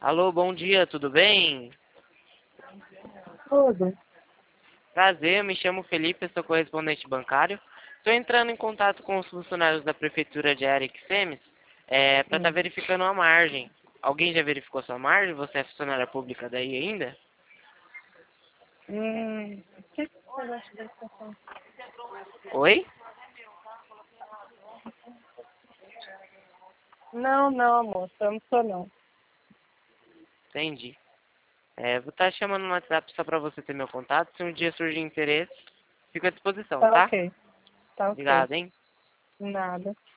Alô, bom dia, tudo bem? Tudo. Prazer, eu me chamo Felipe, eu sou correspondente bancário. Estou entrando em contato com os funcionários da Prefeitura de Ariquemes para estar Hum. verificando a margem. Alguém já verificou sua margem? Você é funcionária pública daí ainda? O que você gosta de estação? Oi? Não, não, amor, eu não sou não. Entendi. Vou estar chamando no WhatsApp só para você ter meu contato. Se um dia surgir interesse, fico à disposição, Tá tá? ok, tá ok. Obrigado, hein? Nada.